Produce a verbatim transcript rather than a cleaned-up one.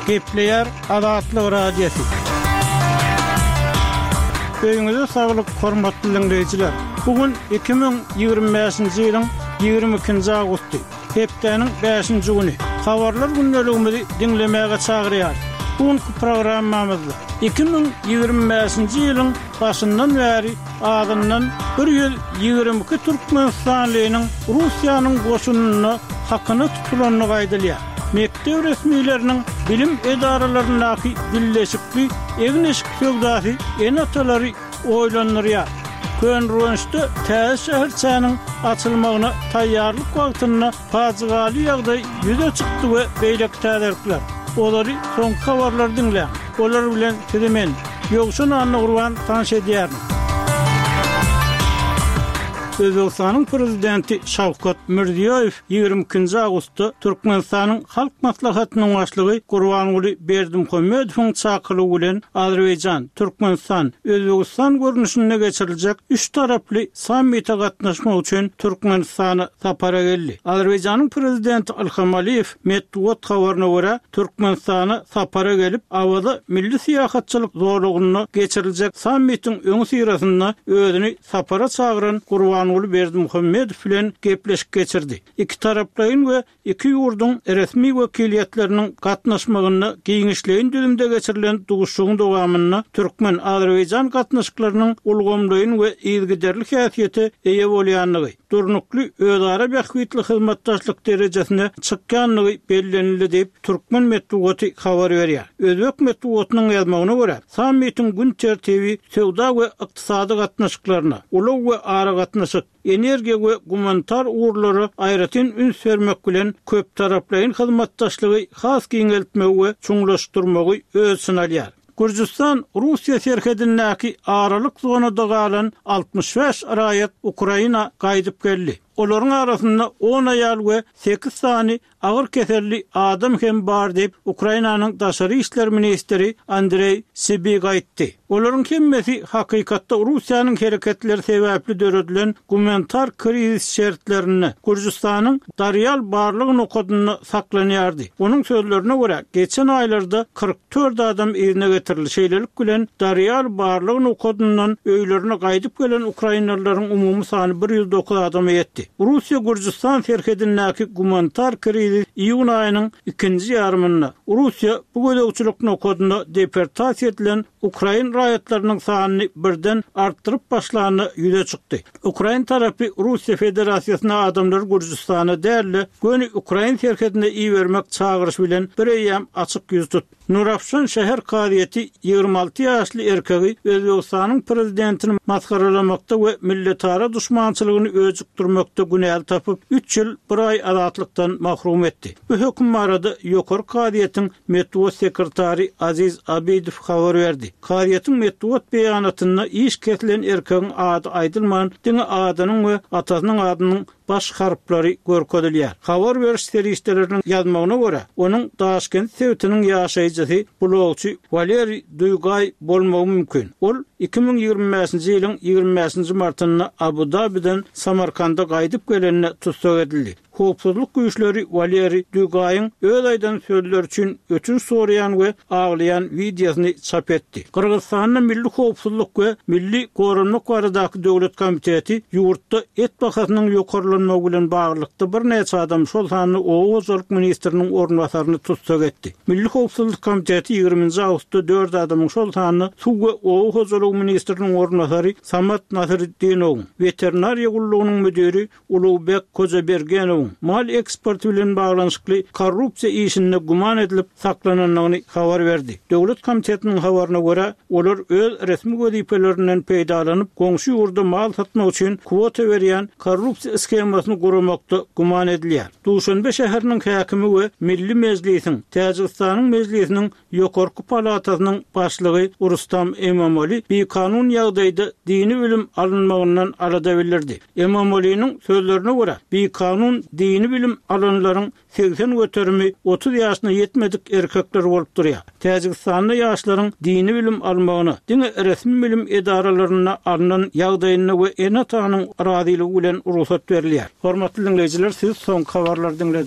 Gepleyer Adatlyk radiosu. Öýüňize saglyk, hormatly dinleýijiler. Bugün iki bin ýygrimi beşinji ýylyň ýygrimi ikinji agusty. Hepdeniň beşinji güni. Habarlar günneligimizi dinlemäge çagyrýar. Bugünkü programmamyzda iki bin ýygrimi beşinji ýylyň başyndan bäri adyndan bir ýüz ýygrimi iki Türkmenistanlynyň Russiýanyň goşunyna hakyny tutulanyny gaýdylýar. Mektep resmilerinin bilim edaralarynyňky birleşikli egneşik söwdasy enatalary oýlanýar. Kön ruwanyşda täze şäherçäniň açylmagyna taýýarlyk wagtyna fazygaly ýagdaý ýüze çykdy we beýlek täzirikler. Olary soňky habarlar dinle. Olar bilen tedemen ýogşun anny gurban tanış edýär. Özbekistanyň prezidenti Şawkat Mirziýoýew ýygrimi ikinji agustda Türkmenistanyň halk maslahatynyň başlygy Gurbanuly Berdimuhammedowyň çakyrygy bilen Azerbaýjan, Türkmenistan, Özbekistan görnüşine geçiriljek üç taraply sammite gatnaşmak üçin Türkmenistana sapara geldi. Azerbaýjanyň prezidenti Ilham Aliýew Medwat habaryna görä Türkmenistana sapara gelip awada milli syýasatçylyk zorlugyny geçiriljek sammitiň öňü syrasynda özüni sapara çagyran Gurbanuly Berdimuhammedow bilen gepleşik geçirdi. İki taraplaryň we iki ýurduň resmi wekiliýetleriniň gatnaşmagyny giňişleýin düzümde geçirilen duguşygyň dowamyny Türkmen Azerbaýjan gatnaşyklarynyň ulgamlaýyn we ýygyderlik häsiýeti eýe bolýanlygy, durnukly özara bähwitli hyzmatdaşlyk derejesine çykkanlygy bellenildi diýip Türkmen medeniýeti habar berýär. Özbek medeniýetiniň ýazmagyna görä, sammitiň gün tertibi sowda we ykdysady gatnaşyklaryna, ulag we ara gatnaşyk, energiýa we gumanitar uğurlary aýratyn üns bermek bilen köp taraplaryň hyzmatdaşlygy has giňeltmek we çuňlaşdyrmagy ölçüsini alýar. Gürjistan Russiýa serhedindäki aralyk zonada galan altmış beş raýat Ukraina gaýdyp geldi. Olaryň arasynda on aýal we sekiz sany agyr keselli adam hem bar diýip Ukrainanyň daşary işler ministri Andrey Sybiga aýtdy. Olaryň hemmesi hakykatda Russiýanyň hereketleri sebäpli döredilen gumanitar kriz şertlerini Gürjistanyň Daryal barlygyny okadyny saklanýardy. Onuň sözlerine görä, geçen aýlarda kırk dört adam ýerine getirildi. Şeýlelik bilen Daryal barlygyny okadynyň öýlerine gaýdyp gelen Ukrainalylaryň umumy sany bir ýüz dokuz adama ýetdi. Russiýa Gürjistan serhedindäki gumanitar kriz iýun aýynyň ikinji ýarymynda Russiýa bu gödäwçilikni okadyny deportasiýa edilen Ukrain raýatlarynyň sanyny birden artdyryp başlanyny ýüze çykdy. Ukrain tarapy Russiýa Federasiýasyna adamlar Gürjistana däli göni Ukrain serhedine iýermek çagyryş bilen bir eýam açyk ýüz tutdy. Nurafşan şäher kadyýety ýygrimi alty ýaşly erkegi Özbekistanyň prezidentini maskaralamakda we milletara düşmançylygyny öjükdirmekde günäl tapyp üç ýyl bir aý azatlykdan mahrum etdi. Bu hökm barada ýokary kadyýetyň Medwat sekretary Aziz Abidow habar berdi. Kadyýetyň Medwat beýanatyna iş kesilen erkegiň ady aýdylman, diňe adynyň we atasynyň adynyň baş harflary görkezilýär. Habar beriş serişleriniň ýazmagyna görä, onuň Daşkent sewtiniň ýaşaýjysy blogçy Valeriy Duygay bolmagy mümkin. Ol iki bin ýygrimi beşinji ýylyň ýygrimi beşinji martyna Abu Dabi'den Samarkanda gaýdyp gelenine tutsak edildi. Howpsuzlyk güýçleri Valeriy Duygaýyň öz aýdan sözler üçin öçünç soraýan we aglaýan videosyny çap etdi. Kyrgyzstanyň Milli Howpsuzlyk we Milli Gorunluk baradaky döwlet komiteti ýurtda et bahasynyň ýokarlanmagy bilen baglykda bir neçe adam şol sany Owuzlyk ministriniň ornwasaryny tutsak etdi. Milli Howpsuzlyk komiteti ýygrimi agustda dört adamyň şol sany suw we Owuzlyk ministriniň ornwasary Samat Nasyryddinow, veterinariýa gullugynyň müdiri Ulubek Kozabergenow, mal eksport bilen baglanşykly korrupsiýa işinde guman edilip saklananyny habar berdi. Döwlet komitetiniň habaryna görä, olar öz resmi wezipelerinden peýdalanyp goňşy ýurda mal satmak üçin kwota berýän korrupsiýa skemasyny gurmakda guman edilýär. Duşanbe şäheriniň häkimi we Milli Mejlisiň, Täjikistanyň mejlisiniň ýokarky palatasynyň başlygy Rustam Emamoli bir kanun ýagdaýda dini bilim alınmagyndan alada bildirdi. Emamoliň sözlerine görä, bir kanun dini bilim alanlaryň seksen göterimi otuz ýaşyna ýetmedik erkekler bolup durýar. Täjikistanyň ýaşlaryň dini bilim almagyny, diňe resmi bilim edaralaryna alynan ýagdaýyny we enatanyň razyligi bilen ruhsat berilýär. Hormatly dinleýijiler, siz soň habarlar dinlediniz.